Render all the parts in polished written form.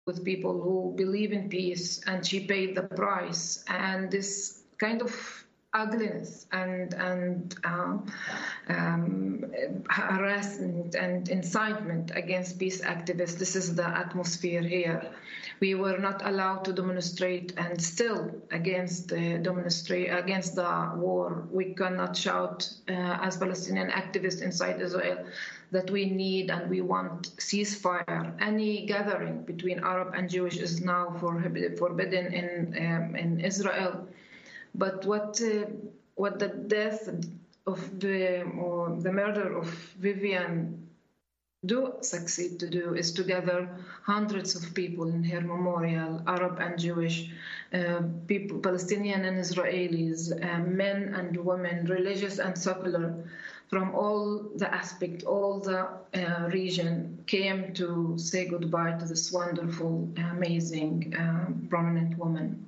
with people who believe in peace, and she paid the price. And this kind of ugliness and harassment and incitement against peace activists. This is the atmosphere here. We were not allowed to demonstrate, and still against the war. We cannot shout as Palestinian activists inside Israel that we need and we want ceasefire. Any gathering between Arab and Jewish is now forbidden in Israel. But what the death of the murder of Vivian do succeed to do is to gather hundreds of people in her memorial, Arab and Jewish people, Palestinian and Israelis, men and women, religious and secular, from all the aspect, all the region, came to say goodbye to this wonderful, amazing, prominent woman.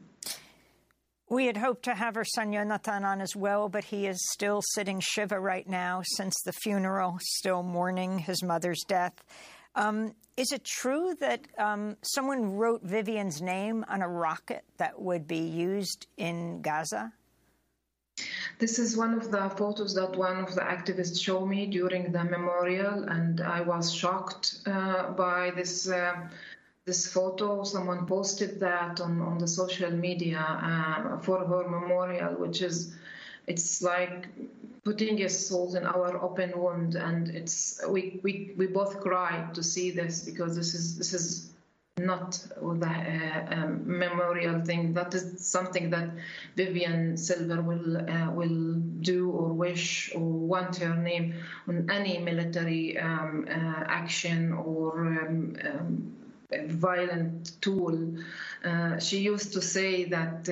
We had hoped to have our son Yonatan on as well, but he is still sitting Shiva right now since the funeral, still mourning his mother's death. Is it true that someone wrote Vivian's name on a rocket that would be used in Gaza? This is one of the photos that one of the activists showed me during the memorial, and I was shocked by this photo. Someone posted that on the social media for her memorial, it's like putting a salt in our open wound, and we both cried to see this, because this is not the memorial thing. That is something that Vivian Silver will do or wish or want her name on any military action or violent tool. She used to say that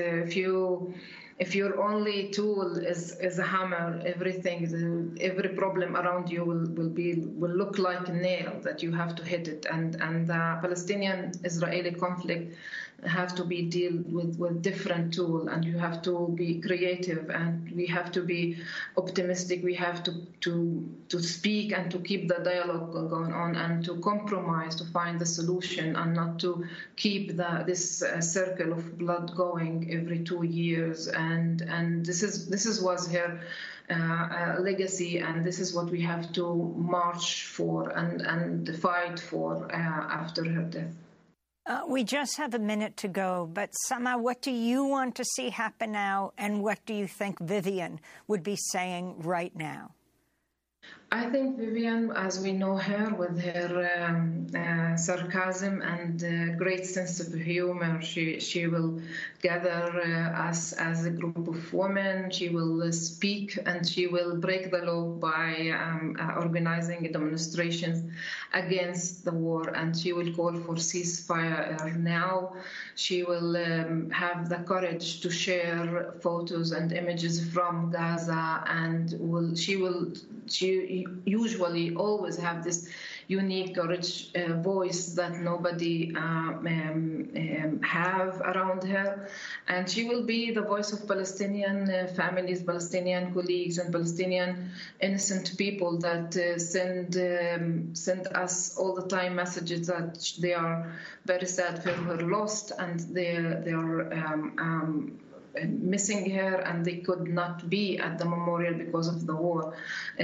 if your only tool is a hammer, every problem around you will look like a nail that you have to hit it. And the Palestinian-Israeli conflict have to be dealt with different tool, and you have to be creative, and we have to be optimistic. We have to speak and to keep the dialogue going on, and to compromise to find the solution, and not to keep this circle of blood going every 2 years. And this was her legacy, and this is what we have to march for and fight for after her death. We just have a minute to go, but Sama, what do you want to see happen now, and what do you think Vivian would be saying right now? I think Vivian, as we know her, with her sarcasm and great sense of humor, she will gather us as a group of women. She will speak, and she will break the law by organizing demonstrations against the war, and she will call for ceasefire now. She will have the courage to share photos and images from Gaza, and she usually always have this unique courage voice that nobody have around her. And she will be the voice of Palestinian families, Palestinian colleagues, and Palestinian innocent people that send us all the time messages that they are very sad for her loss, and they are missing her, and they could not be at the memorial because of the war.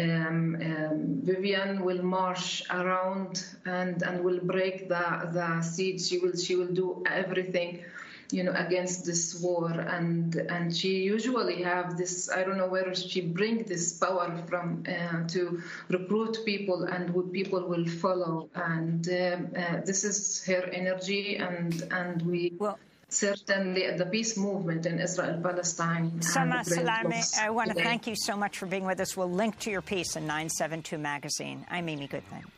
Vivian will march around and will break the siege. She will do everything, against this war, and she usually have this. I don't know where she bring this power from to recruit people, and who people will follow. And this is her energy, and we. Well, certainly, the peace movement in Israel-Palestine. Sama Salami, I want to thank you so much for being with us. We'll link to your piece in 972 magazine. I'm Mimi Goodman.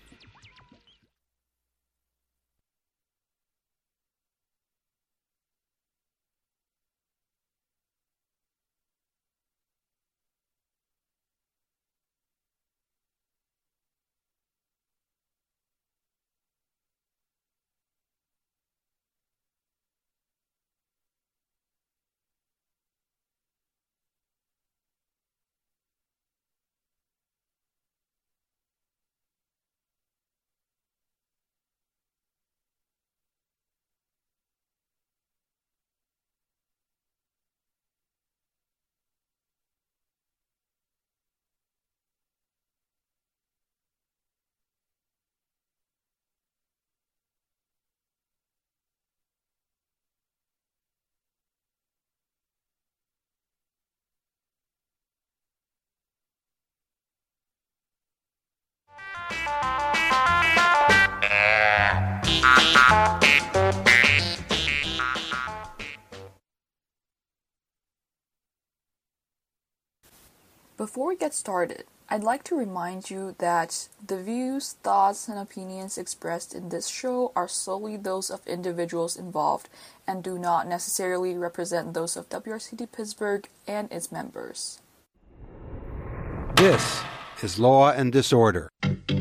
Before we get started, I'd like to remind you that the views, thoughts, and opinions expressed in this show are solely those of individuals involved and do not necessarily represent those of WRCT Pittsburgh and its members. This is Law and Disorder.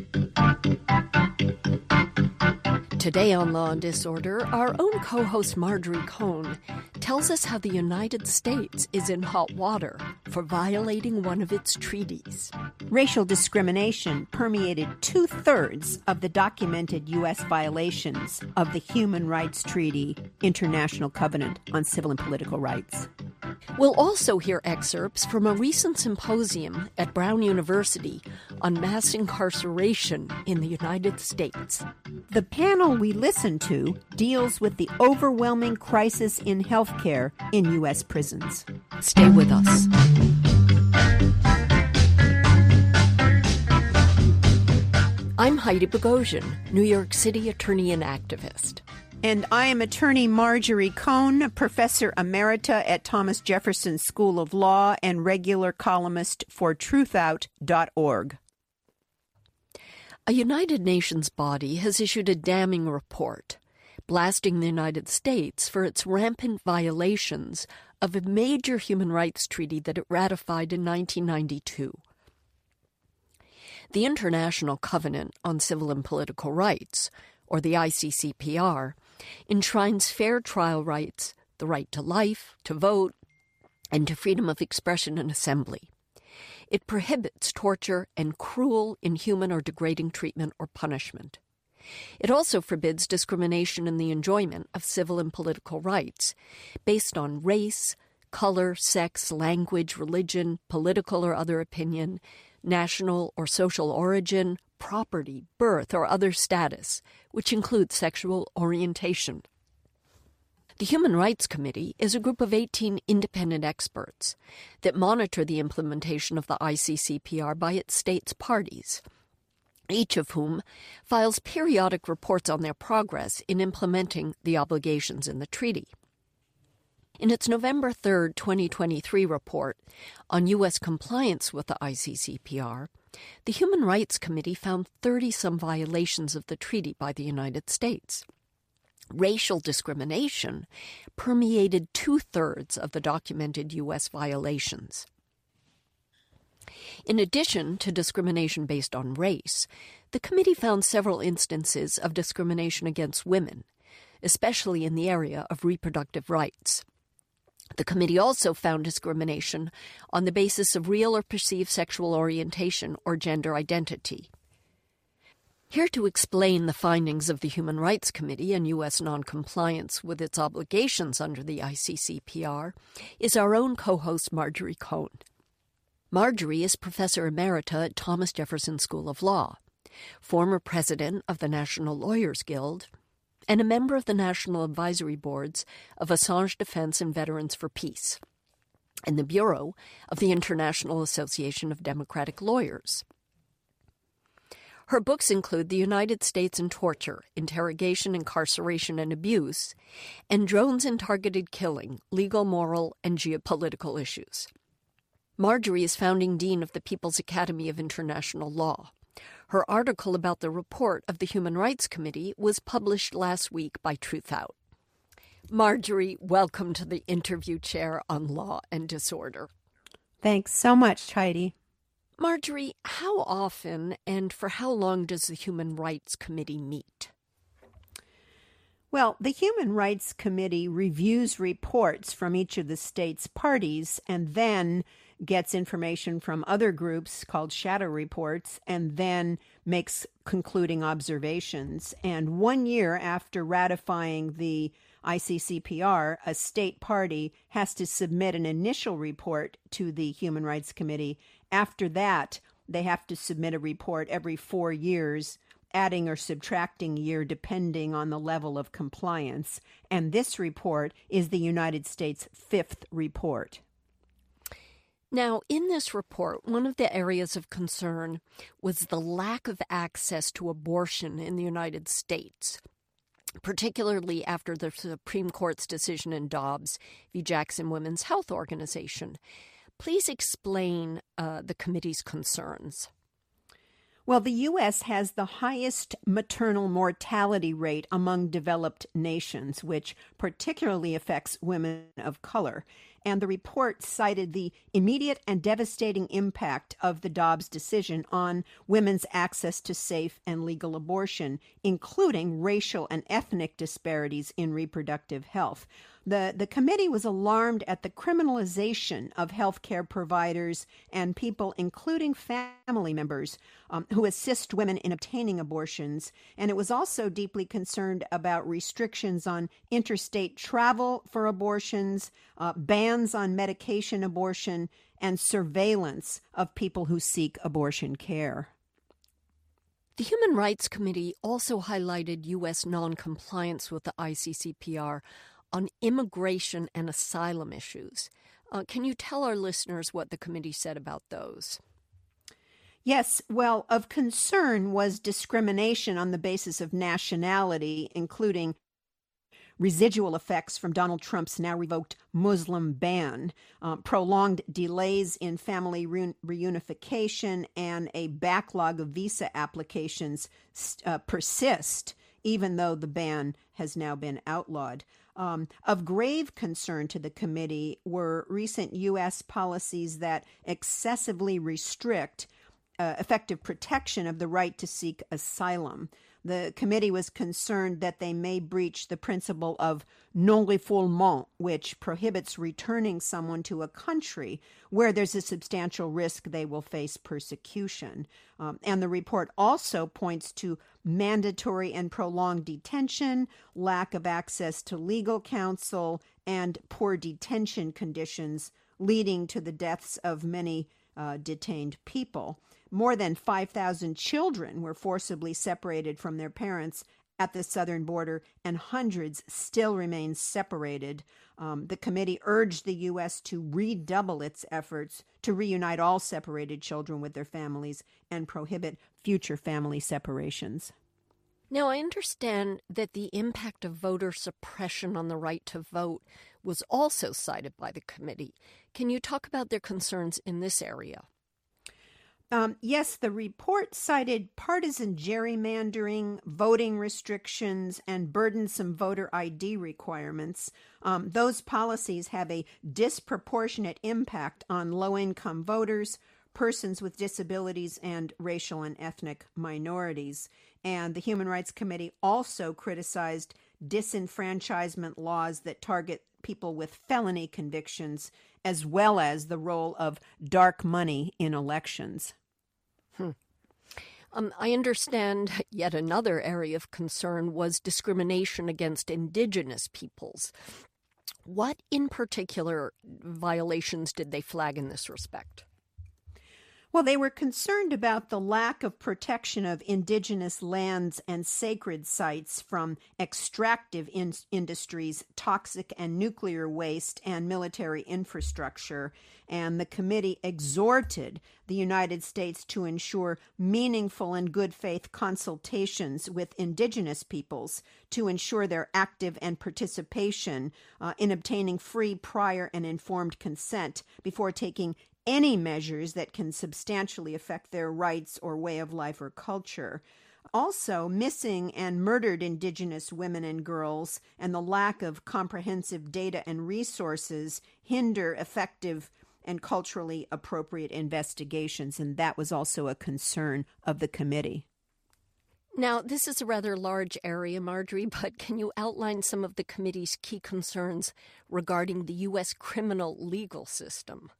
Today on Law and Disorder, our own co-host Marjorie Cohn tells us how the United States is in hot water for violating one of its treaties. Racial discrimination permeated 2/3 of the documented U.S. violations of the Human Rights Treaty, International Covenant on Civil and Political Rights. We'll also hear excerpts from a recent symposium at Brown University on mass incarceration in the United States. The panel we listen to deals with the overwhelming crisis in healthcare in U.S. prisons. Stay with us. I'm Heidi Bogosian, New York City attorney and activist. And I am attorney Marjorie Cohn, professor emerita at Thomas Jefferson School of Law and regular columnist for truthout.org. A United Nations body has issued a damning report, blasting the United States for its rampant violations of a major human rights treaty that it ratified in 1992. The International Covenant on Civil and Political Rights, or the ICCPR, enshrines fair trial rights, the right to life, to vote, and to freedom of expression and assembly. It prohibits torture and cruel, inhuman, or degrading treatment or punishment. It also forbids discrimination in the enjoyment of civil and political rights based on race, color, sex, language, religion, political or other opinion, national or social origin, property, birth, or other status, which includes sexual orientation. The Human Rights Committee is a group of 18 independent experts that monitor the implementation of the ICCPR by its states' parties, each of whom files periodic reports on their progress in implementing the obligations in the treaty. In its November 3, 2023 report on U.S. compliance with the ICCPR, the Human Rights Committee found 30-some violations of the treaty by the United States. Racial discrimination permeated 2/3 of the documented U.S. violations. In addition to discrimination based on race, the committee found several instances of discrimination against women, especially in the area of reproductive rights. The committee also found discrimination on the basis of real or perceived sexual orientation or gender identity. Here to explain the findings of the Human Rights Committee and U.S. noncompliance with its obligations under the ICCPR is our own co-host Marjorie Cohn. Marjorie is professor emerita at Thomas Jefferson School of Law, former president of the National Lawyers Guild, and a member of the National Advisory Boards of Assange Defense and Veterans for Peace, and the Bureau of the International Association of Democratic Lawyers. Her books include The United States and Torture, Interrogation, Incarceration, and Abuse, and Drones and Targeted Killing, Legal, Moral, and Geopolitical Issues. Marjorie is founding dean of the People's Academy of International Law. Her article about the report of the Human Rights Committee was published last week by Truthout. Marjorie, welcome to the interview chair on Law and Disorder. Thanks so much, Heidi. Marjorie, how often and for how long does the Human Rights Committee meet? Well, the Human Rights Committee reviews reports from each of the state's parties and then gets information from other groups called shadow reports and then makes concluding observations. And 1 year after ratifying the ICCPR, a state party has to submit an initial report to the Human Rights Committee. After that, they have to submit a report every 4 years, adding or subtracting a year depending on the level of compliance. And this report is the United States' 5th report. Now, in this report, one of the areas of concern was the lack of access to abortion in the United States, particularly after the Supreme Court's decision in Dobbs v. Jackson Women's Health Organization. Please explain the committee's concerns. Well, the U.S. has the highest maternal mortality rate among developed nations, which particularly affects women of color. And the report cited the immediate and devastating impact of the Dobbs decision on women's access to safe and legal abortion, including racial and ethnic disparities in reproductive health. The committee was alarmed at the criminalization of healthcare providers and people, including family members, who assist women in obtaining abortions. And it was also deeply concerned about restrictions on interstate travel for abortions, bans on medication abortion, and surveillance of people who seek abortion care. The Human Rights Committee also highlighted U.S. noncompliance with the ICCPR on immigration and asylum issues. Can you tell our listeners what the committee said about those? Yes, well, of concern was discrimination on the basis of nationality, including residual effects from Donald Trump's now revoked Muslim ban, prolonged delays in family reunification, and a backlog of visa applications persist, even though the ban has now been outlawed. Of grave concern to the committee were recent U.S. policies that excessively restrict effective protection of the right to seek asylum. The committee was concerned that they may breach the principle of non-refoulement, which prohibits returning someone to a country where there's a substantial risk they will face persecution. And the report also points to mandatory and prolonged detention, lack of access to legal counsel, and poor detention conditions, leading to the deaths of many detained people. More than 5,000 children were forcibly separated from their parents at the southern border, and hundreds still remain separated. The committee urged the U.S. to redouble its efforts to reunite all separated children with their families and prohibit future family separations. Now, I understand that the impact of voter suppression on the right to vote was also cited by the committee. Can you talk about their concerns in this area? Yes, the report cited partisan gerrymandering, voting restrictions, and burdensome voter ID requirements. Those policies have a disproportionate impact on low-income voters, persons with disabilities, and racial and ethnic minorities. And the Human Rights Committee also criticized disenfranchisement laws that target people with felony convictions, as well as the role of dark money in elections. I understand yet another area of concern was discrimination against indigenous peoples. What in particular violations did they flag in this respect? Well, they were concerned about the lack of protection of indigenous lands and sacred sites from extractive industries, toxic and nuclear waste, and military infrastructure. And the committee exhorted the United States to ensure meaningful and good faith consultations with indigenous peoples to ensure their active and participation in obtaining free, prior, and informed consent before taking any measures that can substantially affect their rights or way of life or culture. Also, missing and murdered indigenous women and girls and the lack of comprehensive data and resources hinder effective and culturally appropriate investigations, and that was also a concern of the committee. Now, this is a rather large area, Marjorie, but can you outline some of the committee's key concerns regarding the U.S. criminal legal system?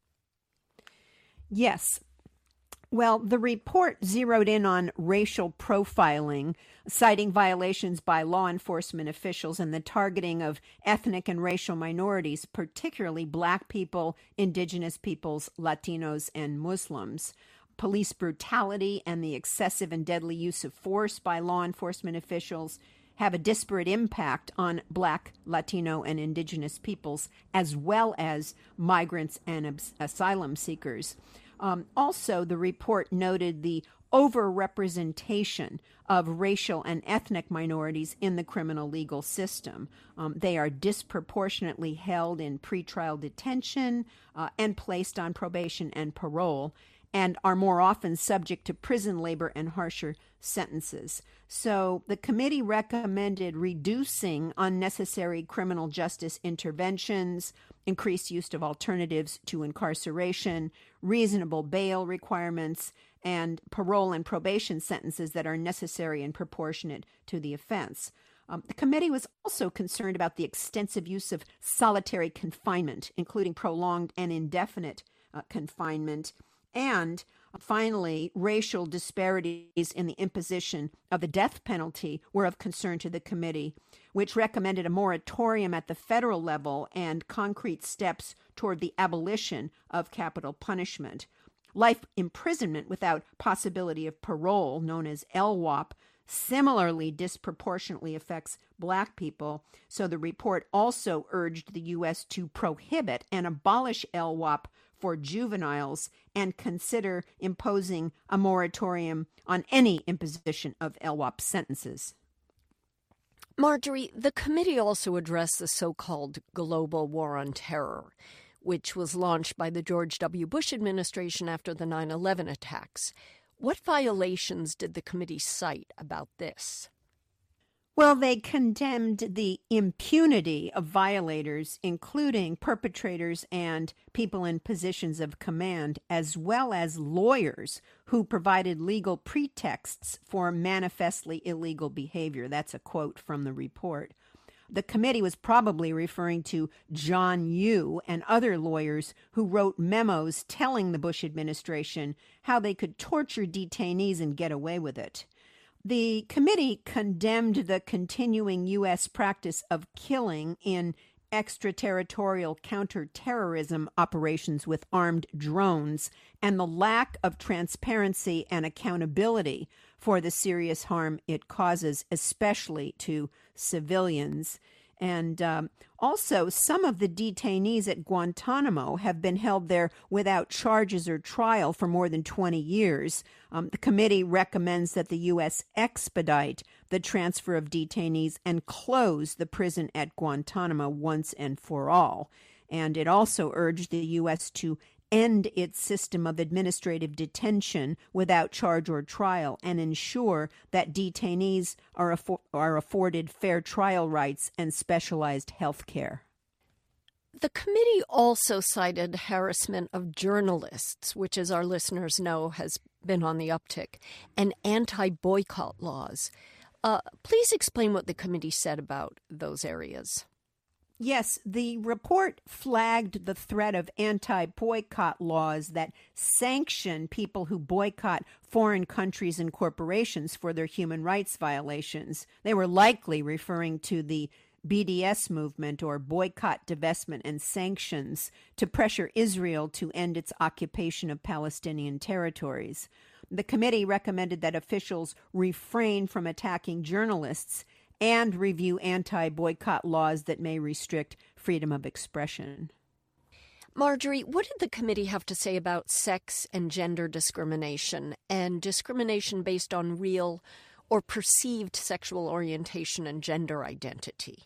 Yes. Well, the report zeroed in on racial profiling, citing violations by law enforcement officials and the targeting of ethnic and racial minorities, particularly Black people, indigenous peoples, Latinos, and Muslims. Police brutality and the excessive and deadly use of force by law enforcement officials have a disparate impact on Black, Latino, and indigenous peoples, as well as migrants and asylum seekers. Also, the report noted the overrepresentation of racial and ethnic minorities in the criminal legal system. They are disproportionately held in pretrial detention and placed on probation and parole, and are more often subject to prison labor and harsher sentences. So the committee recommended reducing unnecessary criminal justice interventions, increased use of alternatives to incarceration, reasonable bail requirements, and parole and probation sentences that are necessary and proportionate to the offense. The committee was also concerned about the extensive use of solitary confinement, including prolonged and indefinite confinement, and finally, racial disparities in the imposition of the death penalty were of concern to the committee, which recommended a moratorium at the federal level and concrete steps toward the abolition of capital punishment. Life imprisonment without possibility of parole, known as LWOP, similarly disproportionately affects Black people, so the report also urged the U.S. to prohibit and abolish LWOP for juveniles and consider imposing a moratorium on any imposition of LWOP sentences. Marjorie, the committee also addressed the so-called global war on terror, which was launched by the George W. Bush administration after the 9/11 attacks. What violations did the committee cite about this? Well, they condemned the impunity of violators, including perpetrators and people in positions of command, as well as lawyers who provided legal pretexts for manifestly illegal behavior. That's a quote from the report. The committee was probably referring to John Yoo and other lawyers who wrote memos telling the Bush administration how they could torture detainees and get away with it. The committee condemned the continuing U.S. practice of killing in extraterritorial counterterrorism operations with armed drones and the lack of transparency and accountability for the serious harm it causes, especially to civilians. And also, some of the detainees at Guantanamo have been held there without charges or trial for more than 20 years. The committee recommends that the U.S. expedite the transfer of detainees and close the prison at Guantanamo once and for all. And it also urged the U.S. to end its system of administrative detention without charge or trial and ensure that detainees are afforded fair trial rights and specialized health care. The committee also cited harassment of journalists, which, as our listeners know, has been on the uptick, and anti-boycott laws. Please explain what the committee said about those areas. Yes, the report flagged the threat of anti-boycott laws that sanction people who boycott foreign countries and corporations for their human rights violations. They were likely referring to the BDS movement, or boycott, divestment, and sanctions, to pressure Israel to end its occupation of Palestinian territories. The committee recommended that officials refrain from attacking journalists and review anti-boycott laws that may restrict freedom of expression. Marjorie, what did the committee have to say about sex and gender discrimination and discrimination based on real or perceived sexual orientation and gender identity?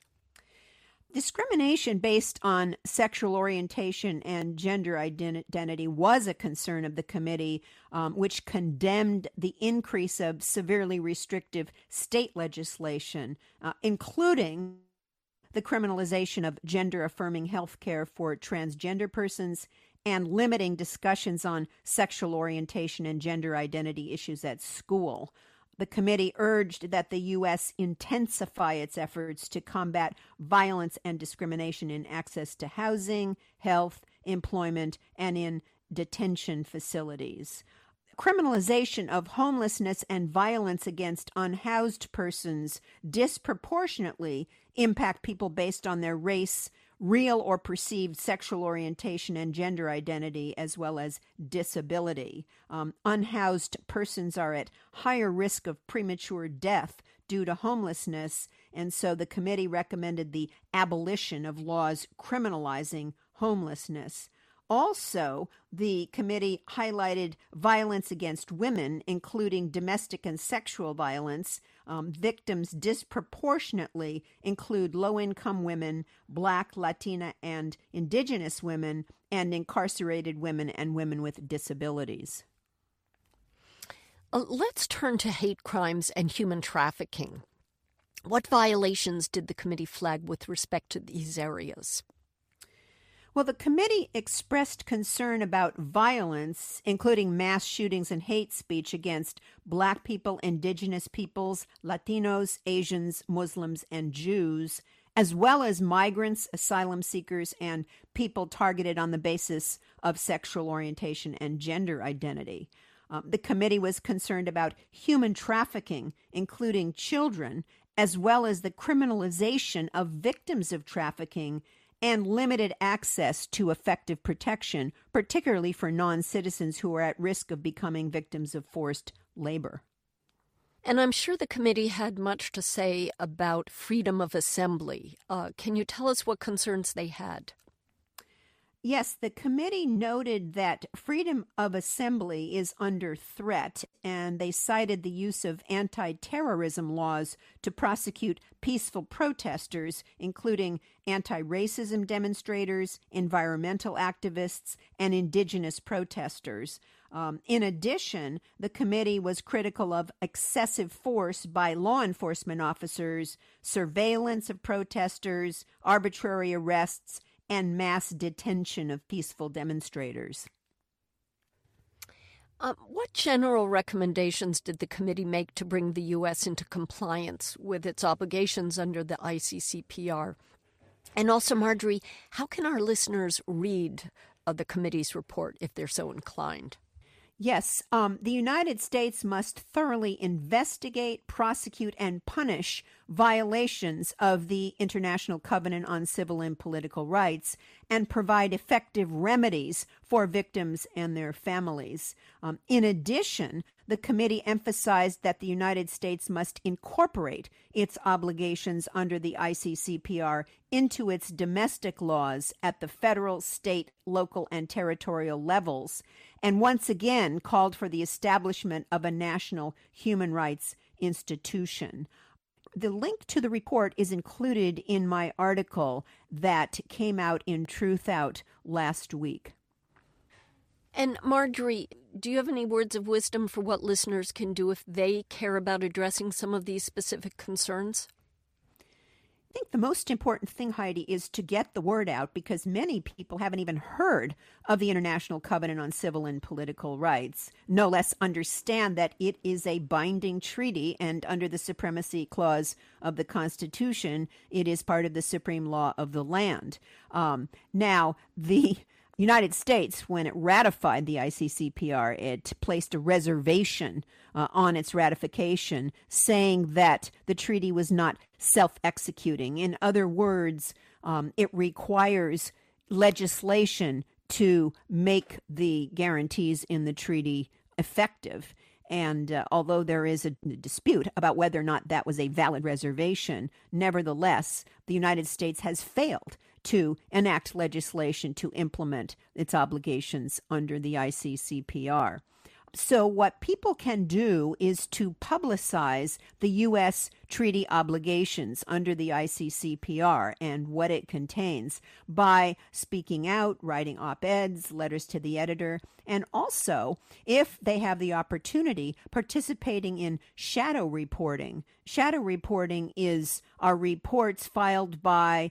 Discrimination based on sexual orientation and gender identity was a concern of the committee, which condemned the increase of severely restrictive state legislation, including the criminalization of gender-affirming health care for transgender persons and limiting discussions on sexual orientation and gender identity issues at school. The committee urged that the U.S. intensify its efforts to combat violence and discrimination in access to housing, health, employment, and in detention facilities. Criminalization of homelessness and violence against unhoused persons disproportionately impact people based on their race, real or perceived sexual orientation and gender identity, as well as disability. Unhoused persons are at higher risk of premature death due to homelessness, and so the committee recommended the abolition of laws criminalizing homelessness. Also, the committee highlighted violence against women, including domestic and sexual violence. Victims disproportionately include low-income women, Black, Latina, and Indigenous women, and incarcerated women and women with disabilities. Let's turn to hate crimes and human trafficking. What violations did the committee flag with respect to these areas? Well, the committee expressed concern about violence, including mass shootings and hate speech against Black people, Indigenous peoples, Latinos, Asians, Muslims, and Jews, as well as migrants, asylum seekers, and people targeted on the basis of sexual orientation and gender identity. The committee was concerned about human trafficking, including children, as well as the criminalization of victims of trafficking and limited access to effective protection, particularly for non-citizens who are at risk of becoming victims of forced labor. And I'm sure the committee had much to say about freedom of assembly. Can you tell us what concerns they had? Yes, the committee noted that freedom of assembly is under threat, and they cited the use of anti-terrorism laws to prosecute peaceful protesters, including anti-racism demonstrators, environmental activists, and indigenous protesters. In addition, the committee was critical of excessive force by law enforcement officers, surveillance of protesters, arbitrary arrests, and mass detention of peaceful demonstrators. What general recommendations did the committee make to bring the U.S. into compliance with its obligations under the ICCPR? And also, Marjorie, how can our listeners read the committee's report if they're so inclined? Yes, the United States must thoroughly investigate, prosecute, and punish violations of the International Covenant on Civil and Political Rights and provide effective remedies for victims and their families. In addition, the committee emphasized that the United States must incorporate its obligations under the ICCPR into its domestic laws at the federal, state, local, and territorial levels, and once again called for the establishment of a national human rights institution. The link to the report is included in my article that came out in Truth Out last week. And Marjorie, do you have any words of wisdom for what listeners can do if they care about addressing some of these specific concerns? I think the most important thing, Heidi, is to get the word out because many people haven't even heard of the International Covenant on Civil and Political Rights, no less understand that it is a binding treaty, and under the Supremacy Clause of the Constitution, it is part of the supreme law of the land. Now, the United States, when it ratified the ICCPR, it placed a reservation on its ratification, saying that the treaty was not self-executing. In other words, it requires legislation to make the guarantees in the treaty effective. And although there is a dispute about whether or not that was a valid reservation, nevertheless, the United States has failed to enact legislation to implement its obligations under the ICCPR. So what people can do is to publicize the U.S. treaty obligations under the ICCPR and what it contains by speaking out, writing op-eds, letters to the editor, and also, if they have the opportunity, participating in shadow reporting. Shadow reporting are reports filed by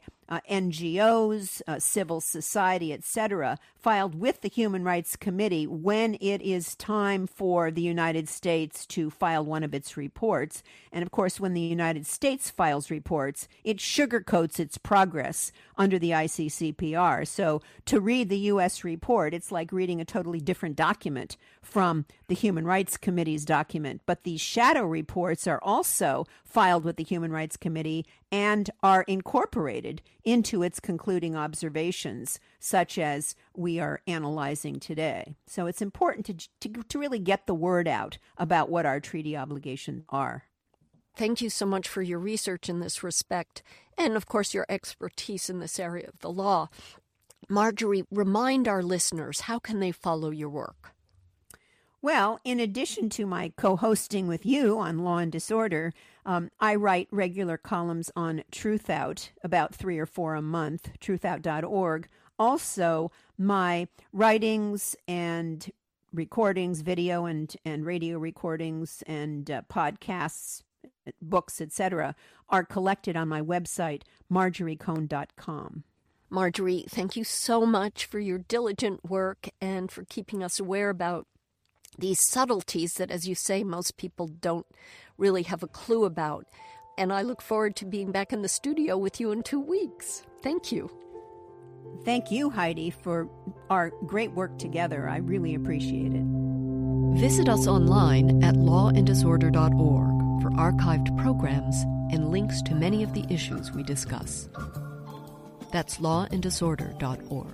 NGOs, civil society, etc., filed with the Human Rights Committee when it is time for the United States to file one of its reports. And of course, when the United States files reports, it sugarcoats its progress under the ICCPR. So to read the U.S. report, it's like reading a totally different document from the Human Rights Committee's document. But these shadow reports are also filed with the Human Rights Committee and are incorporated into its concluding observations, such as we are analyzing today. So it's important to really get the word out about what our treaty obligations are. Thank you so much for your research in this respect, and of course your expertise in this area of the law. Marjorie, remind our listeners, how can they follow your work? Well, in addition to my co-hosting with you on Law and Disorder, I write regular columns on Truthout, about 3 or 4 a month, truthout.org. Also, my writings and recordings, video and radio recordings and podcasts, books, etc., are collected on my website, marjoriecohn.com. Marjorie, thank you so much for your diligent work and for keeping us aware about these subtleties that, as you say, most people don't really have a clue about. And I look forward to being back in the studio with you in 2 weeks. Thank you. Thank you, Heidi, for our great work together. I really appreciate it. Visit us online at lawanddisorder.org for archived programs and links to many of the issues we discuss. That's lawanddisorder.org.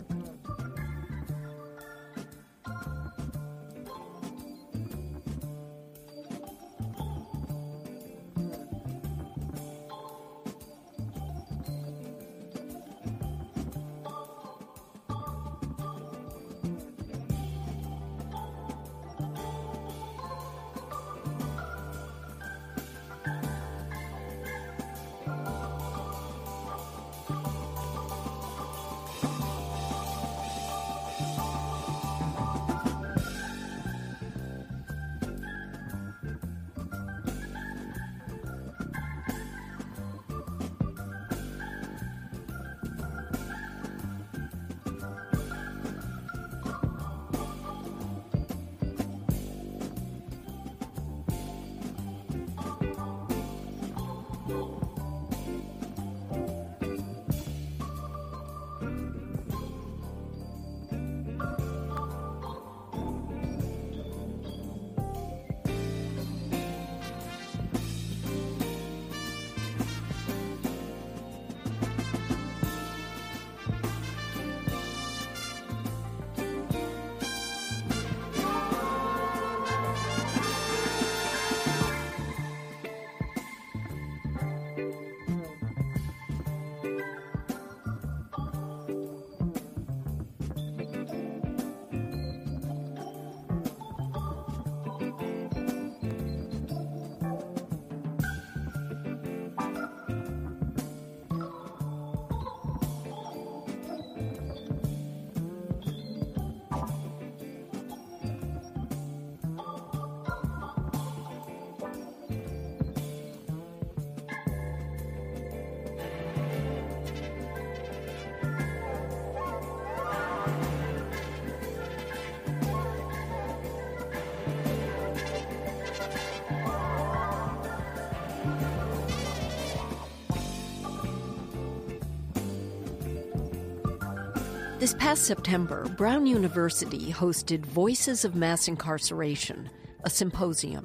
This past September, Brown University hosted Voices of Mass Incarceration, a symposium.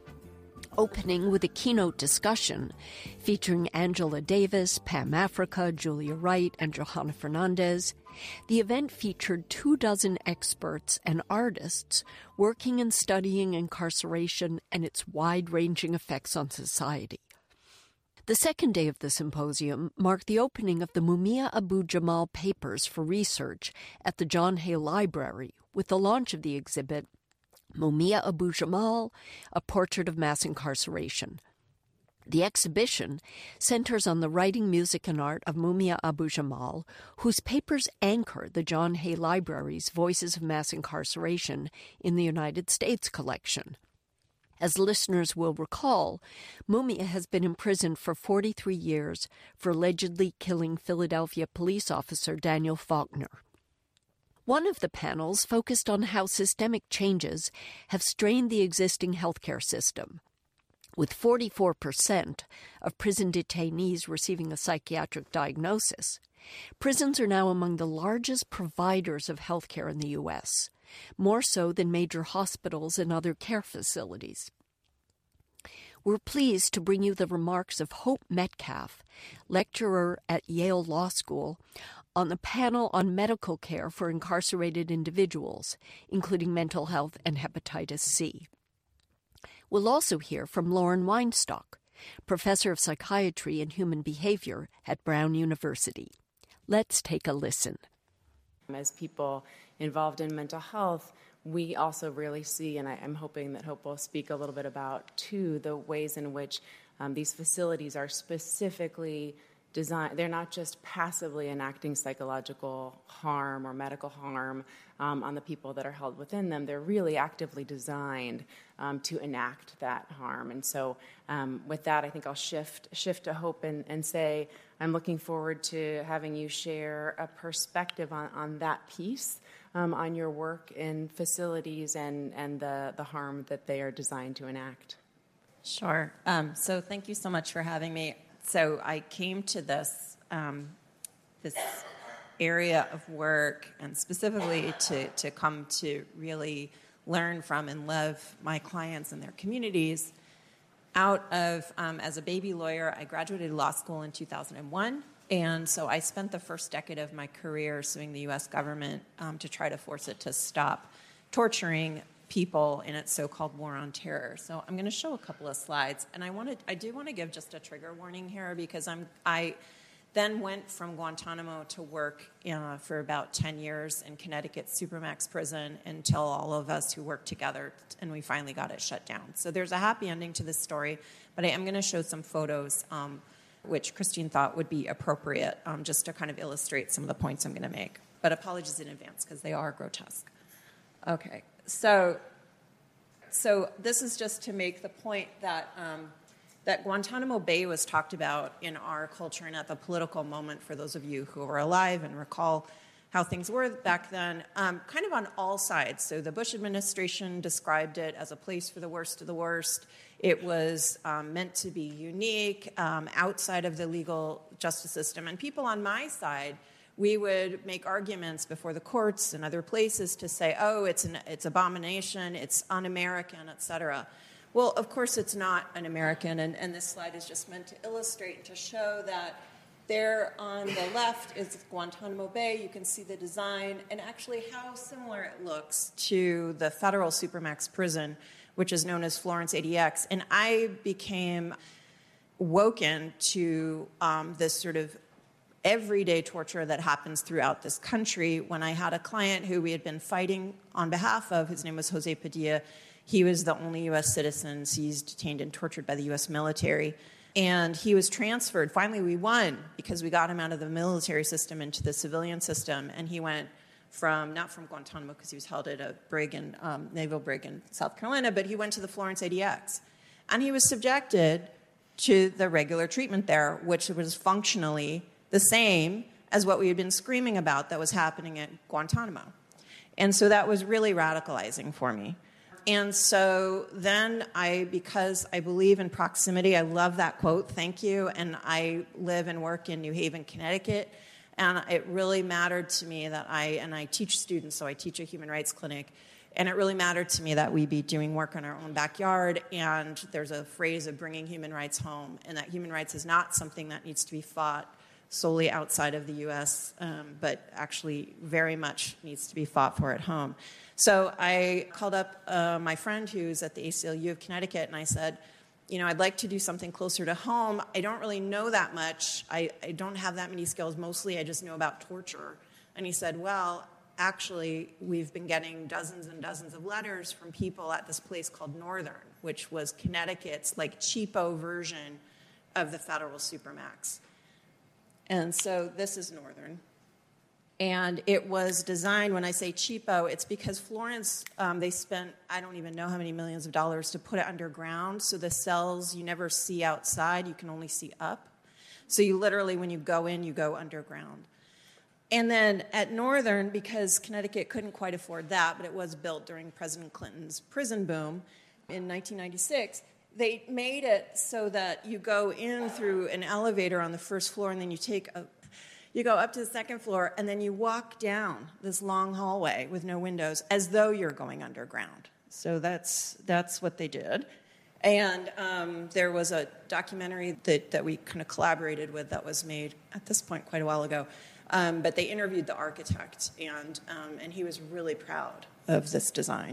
Opening with a keynote discussion featuring Angela Davis, Pam Africa, Julia Wright, and Johanna Fernandez, the event featured 24 experts and artists working and studying incarceration and its wide-ranging effects on society. The second day of the symposium marked the opening of the Mumia Abu-Jamal Papers for Research at the John Hay Library with the launch of the exhibit Mumia Abu-Jamal, A Portrait of Mass Incarceration. The exhibition centers on the writing, music, and art of Mumia Abu-Jamal, whose papers anchor the John Hay Library's Voices of Mass Incarceration in the United States collection. As listeners will recall, Mumia has been imprisoned for 43 years for allegedly killing Philadelphia police officer Daniel Faulkner. One of the panels focused on how systemic changes have strained the existing healthcare system. With 44% of prison detainees receiving a psychiatric diagnosis, prisons are now among the largest providers of healthcare in the U.S., more so than major hospitals and other care facilities. We're pleased to bring you the remarks of Hope Metcalf, lecturer at Yale Law School, on the panel on medical care for incarcerated individuals, including mental health and hepatitis C. We'll also hear from Lauren Weinstock, professor of psychiatry and human behavior at Brown University. Let's take a listen. As people involved in mental health, we also really see, and I'm hoping that Hope will speak a little bit about, too, the ways in which these facilities are specifically designed. They're not just passively enacting psychological harm or medical harm on the people that are held within them. They're really actively designed to enact that harm. And so with that, I think I'll shift to Hope and say I'm looking forward to having you share a perspective on that piece, on your work in facilities and the harm that they are designed to enact. Sure. So thank you so much for having me. So I came to this area of work, and specifically to come to really learn from and love my clients and their communities out of, as a baby lawyer, I graduated law school in 2001, and so I spent the first decade of my career suing the U.S. government to try to force it to stop torturing people in its so-called war on terror. So I'm going to show a couple of slides, and I do want to give just a trigger warning here, because I then went from Guantanamo to work for about 10 years in Connecticut Supermax prison until all of us who worked together, and we finally got it shut down. So there's a happy ending to this story, but I am going to show some photos which Christine thought would be appropriate just to kind of illustrate some of the points I'm going to make. But apologies in advance, because they are grotesque. Okay. So this is just to make the point that that Guantanamo Bay was talked about in our culture and at the political moment, for those of you who are alive and recall how things were back then, kind of on all sides. So the Bush administration described it as a place for the worst of the worst. It was meant to be unique, outside of the legal justice system. And people on my side, we would make arguments before the courts and other places to say, oh, it's abomination, it's un-American, et cetera. Well, of course it's not un-American, and this slide is just meant to illustrate and to show that there on the left is Guantanamo Bay. You can see the design and actually how similar it looks to the federal Supermax prison, which is known as Florence ADX. And I became woken to this sort of everyday torture that happens throughout this country when I had a client who we had been fighting on behalf of. His name was Jose Padilla. He was the only U.S. citizen seized, detained, and tortured by the U.S. military. And he was transferred. Finally, we won because we got him out of the military system into the civilian system. And he went not from Guantanamo, because he was held at a brig in, naval brig in South Carolina, but he went to the Florence ADX. And he was subjected to the regular treatment there, which was functionally the same as what we had been screaming about that was happening at Guantanamo. And so that was really radicalizing for me. And so then because I believe in proximity, I love that quote, thank you, and I live and work in New Haven, Connecticut, and it really mattered to me that I teach students, so I teach a human rights clinic, and it really mattered to me that we be doing work in our own backyard, and there's a phrase of bringing human rights home, and that human rights is not something that needs to be fought solely outside of the U.S., but actually very much needs to be fought for at home. So I called up my friend who's at the ACLU of Connecticut, and I said, I'd like to do something closer to home. I don't really know that much. I don't have that many skills. Mostly I just know about torture. And he said, well, actually, we've been getting dozens and dozens of letters from people at this place called Northern, which was Connecticut's cheapo version of the federal Supermax. And so this is Northern. And it was designed, when I say cheapo, it's because Florence, they spent, I don't even know how many millions of dollars to put it underground. So the cells you never see outside, you can only see up. So you literally, when you go in, you go underground. And then at Northern, because Connecticut couldn't quite afford that, but it was built during President Clinton's prison boom in 1996, they made it so that you go in through an elevator on the first floor, and then you go up to the second floor, and then you walk down this long hallway with no windows as though you're going underground. So that's what they did. And there was a documentary that we kind of collaborated with that was made at this point quite a while ago. But they interviewed the architect, and he was really proud of this design.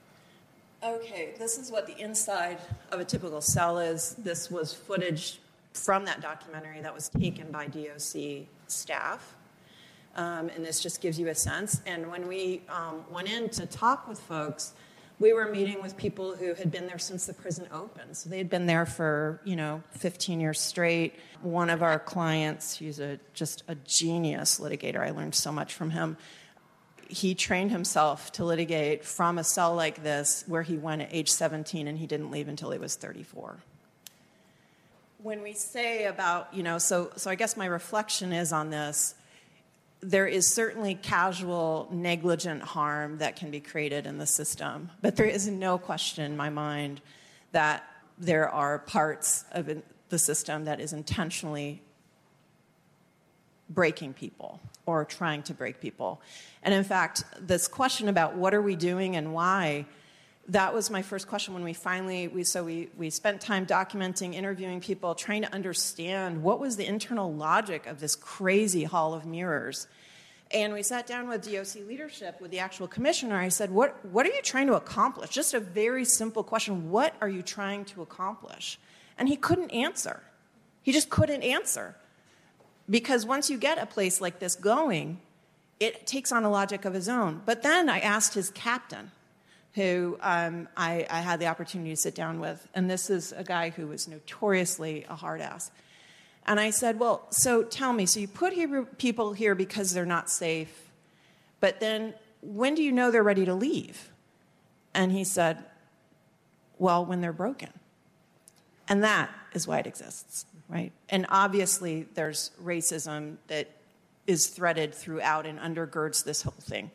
Okay, this is what the inside of a typical cell is. This was footage from that documentary that was taken by DOC staff. and this just gives you a sense. And when we went in to talk with folks, we were meeting with people who had been there since the prison opened. So they had been there for, 15 years straight. One of our clients, he's just a genius litigator. I learned so much from him. He trained himself to litigate from a cell like this, where he went at age 17 and he didn't leave until he was 34. When we say about, so I guess my reflection is on this, there is certainly casual, negligent harm that can be created in the system, but there is no question in my mind that there are parts of the system that is intentionally breaking people or trying to break people. And in fact, this question about what are we doing and why, that was my first question when we spent time documenting, interviewing people, trying to understand what was the internal logic of this crazy hall of mirrors. And we sat down with DOC leadership, with the actual commissioner. I said, what are you trying to accomplish? Just a very simple question. What are you trying to accomplish? And he couldn't answer. He just couldn't answer. Because once you get a place like this going, it takes on a logic of its own. But then I asked his captain, who I had the opportunity to sit down with, and this is a guy who was notoriously a hard ass. And I said, well, so tell me, so you put people here because they're not safe, but then when do you know they're ready to leave? And he said, well, when they're broken. And that is why it exists, right? And obviously there's racism that is threaded throughout and undergirds this whole thing.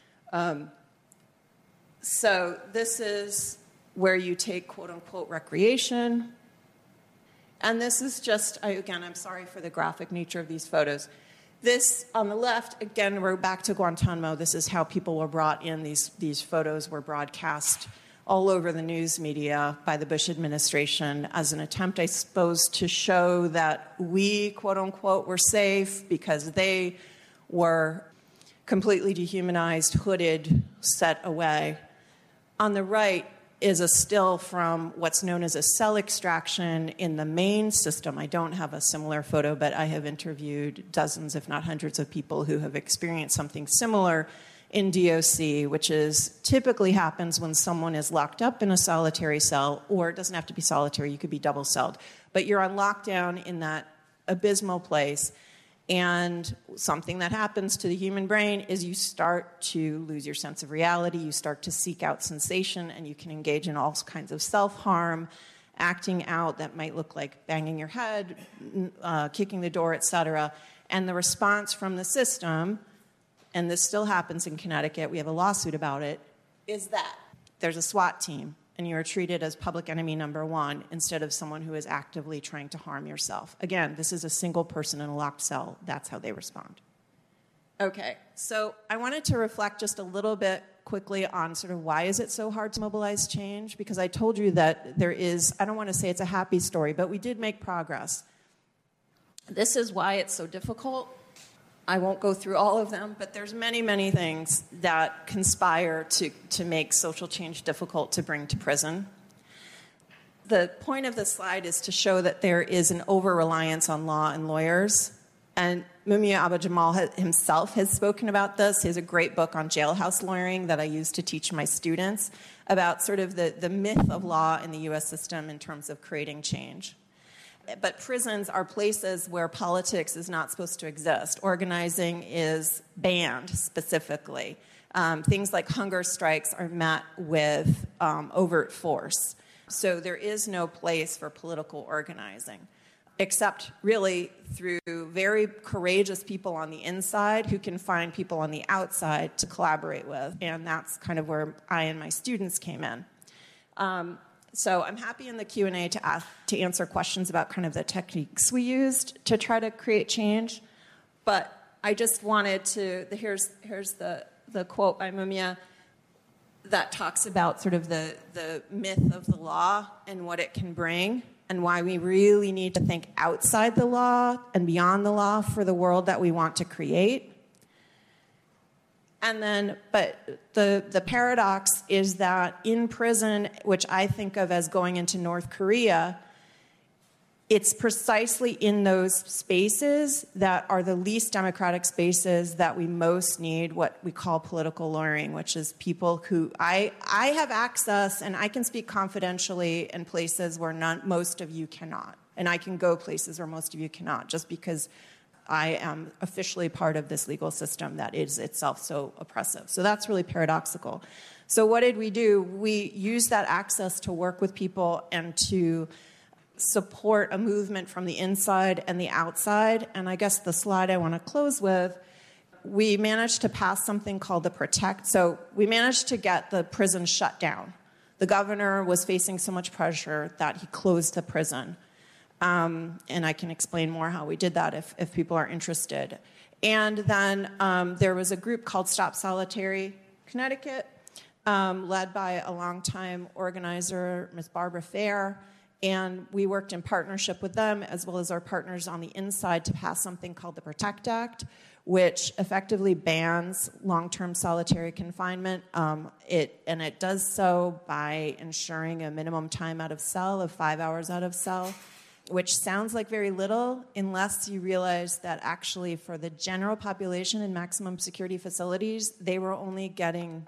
So this is where you take quote-unquote recreation. And this is just, again, I'm sorry for the graphic nature of these photos. This, on the left, again, we're back to Guantanamo. This is how people were brought in. These photos were broadcast all over the news media by the Bush administration as an attempt, I suppose, to show that we, quote-unquote, were safe because they were completely dehumanized, hooded, set away. On the right is a still from what's known as a cell extraction in the main system. I don't have a similar photo, but I have interviewed dozens, if not hundreds, of people who have experienced something similar in DOC, which is typically happens when someone is locked up in a solitary cell, or it doesn't have to be solitary, you could be double-celled. But you're on lockdown in that abysmal place, and something that happens to the human brain is you start to lose your sense of reality, you start to seek out sensation, and you can engage in all kinds of self-harm, acting out that might look like banging your head, kicking the door, etc. And the response from the system, and this still happens in Connecticut, we have a lawsuit about it, is that there's a SWAT team, and you are treated as public enemy number one instead of someone who is actively trying to harm yourself. Again, this is a single person in a locked cell. That's how they respond. Okay, so I wanted to reflect just a little bit quickly on sort of why is it so hard to mobilize change? Because I told you that there is, I don't want to say it's a happy story, but we did make progress. This is why it's so difficult. I won't go through all of them, but there's many, many things that conspire to make social change difficult to bring to prison. The point of this slide is to show that there is an over-reliance on law and lawyers. And Mumia Abu-Jamal himself has spoken about this. He has a great book on jailhouse lawyering that I use to teach my students about sort of the myth of law in the U.S. system in terms of creating change. But prisons are places where politics is not supposed to exist. Organizing is banned specifically. Things like hunger strikes are met with overt force. So there is no place for political organizing, except really through very courageous people on the inside who can find people on the outside to collaborate with. And that's kind of where I and my students came in. So I'm happy in the Q&A to answer questions about kind of the techniques we used to try to create change. But I just wanted to, here's the quote by Mumia that talks about sort of the myth of the law and what it can bring and why we really need to think outside the law and beyond the law for the world that we want to create. And then, but the paradox is that in prison, which I think of as going into North Korea, it's precisely in those spaces that are the least democratic spaces that we most need what we call political lawyering, which is people who I have access and I can speak confidentially in places where most of you cannot. And I can go places where most of you cannot, just because I am officially part of this legal system that is itself so oppressive. So that's really paradoxical. So what did we do? We used that access to work with people and to support a movement from the inside and the outside. And I guess the slide I want to close with, we managed to pass something called the Protect. So we managed to get the prison shut down. The governor was facing so much pressure that he closed the prison. And I can explain more how we did that if people are interested. And then there was a group called Stop Solitary Connecticut, led by a longtime organizer, Ms. Barbara Fair. And we worked in partnership with them, as well as our partners on the inside, to pass something called the Protect Act, which effectively bans long-term solitary confinement. It does so by ensuring a minimum time out of cell of 5 hours out of cell, which sounds like very little unless you realize that actually for the general population in maximum security facilities, they were only getting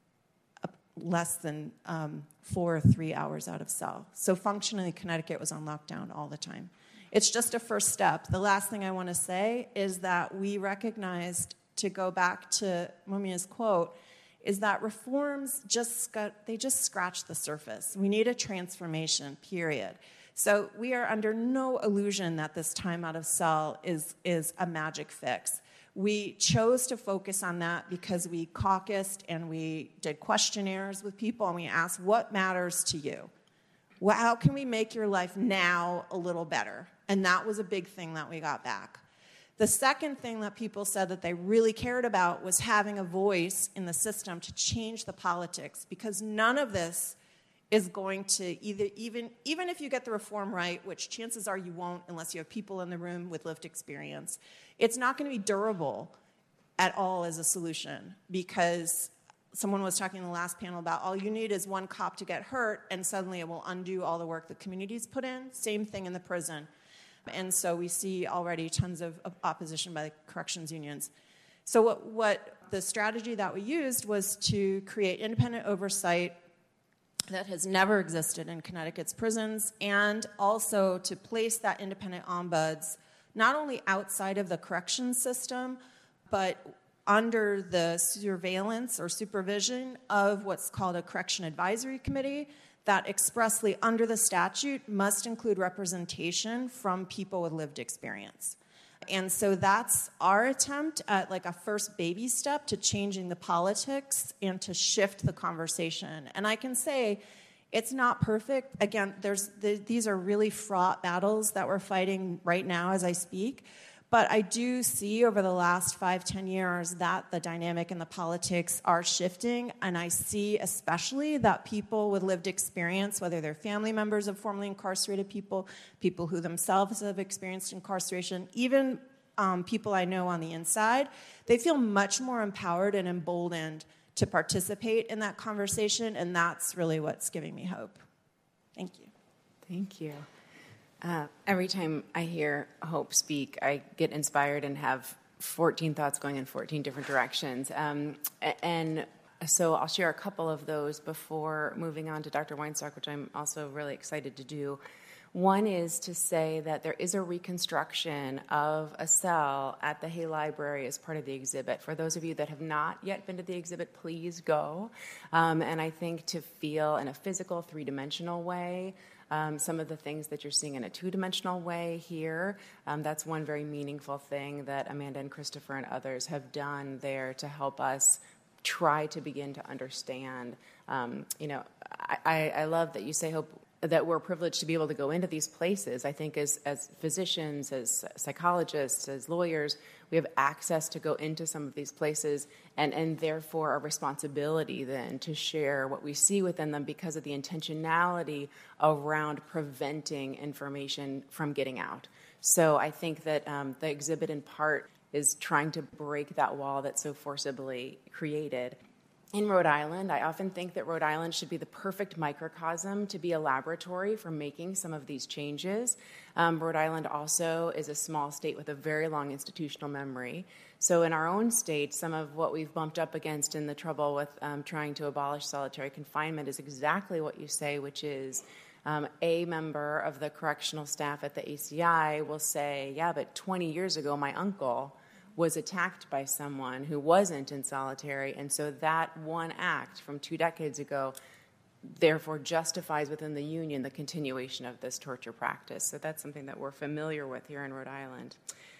less than 4 or 3 hours out of cell. So functionally, Connecticut was on lockdown all the time. It's just a first step. The last thing I want to say is that we recognized, to go back to Mumia's quote, is that reforms just scratch the surface. We need a transformation, period. So we are under no illusion that this time out of cell is a magic fix. We chose to focus on that because we caucused and we did questionnaires with people and we asked, what matters to you? How can we make your life now a little better? And that was a big thing that we got back. The second thing that people said that they really cared about was having a voice in the system to change the politics, because none of this is going to even if you get the reform right, which chances are you won't unless you have people in the room with lived experience, it's not going to be durable at all as a solution, because someone was talking in the last panel about all you need is one cop to get hurt and suddenly it will undo all the work the community's put in. Same thing in the prison. And so we see already tons of opposition by the corrections unions. So what the strategy that we used was to create independent oversight that has never existed in Connecticut's prisons, and also to place that independent ombuds not only outside of the corrections system, but under the surveillance or supervision of what's called a correction advisory committee that expressly under the statute must include representation from people with lived experience. And so that's our attempt at like a first baby step to changing the politics and to shift the conversation. And I can say it's not perfect. Again, these are really fraught battles that we're fighting right now as I speak. But I do see over the last 5-10 years that the dynamic and the politics are shifting. And I see especially that people with lived experience, whether they're family members of formerly incarcerated people, people who themselves have experienced incarceration, even people I know on the inside, they feel much more empowered and emboldened to participate in that conversation. And that's really what's giving me hope. Thank you. Thank you. Every time I hear Hope speak, I get inspired and have 14 thoughts going in 14 different directions. And so I'll share a couple of those before moving on to Dr. Weinstock, which I'm also really excited to do. One is to say that there is a reconstruction of a cell at the Hay Library as part of the exhibit. For those of you that have not yet been to the exhibit, please go. And I think to feel in a physical, three-dimensional way some of the things that you're seeing in a two-dimensional way here. That's one very meaningful thing that Amanda and Christopher and others have done there to help us try to begin to understand. I love that you say, Hope, that we're privileged to be able to go into these places. I think as physicians, as psychologists, as lawyers, we have access to go into some of these places and therefore a responsibility then to share what we see within them because of the intentionality around preventing information from getting out. So I think that the exhibit in part is trying to break that wall that's so forcibly created. in Rhode Island. I often think that Rhode Island should be the perfect microcosm to be a laboratory for making some of these changes. Rhode Island also is a small state with a very long institutional memory. So in our own state, some of what we've bumped up against in the trouble with trying to abolish solitary confinement is exactly what you say, which is a member of the correctional staff at the ACI will say, yeah, but 20 years ago, my uncle was attacked by someone who wasn't in solitary, and so that one act from 2 decades ago therefore justifies within the union the continuation of this torture practice. So that's something that we're familiar with here in Rhode Island.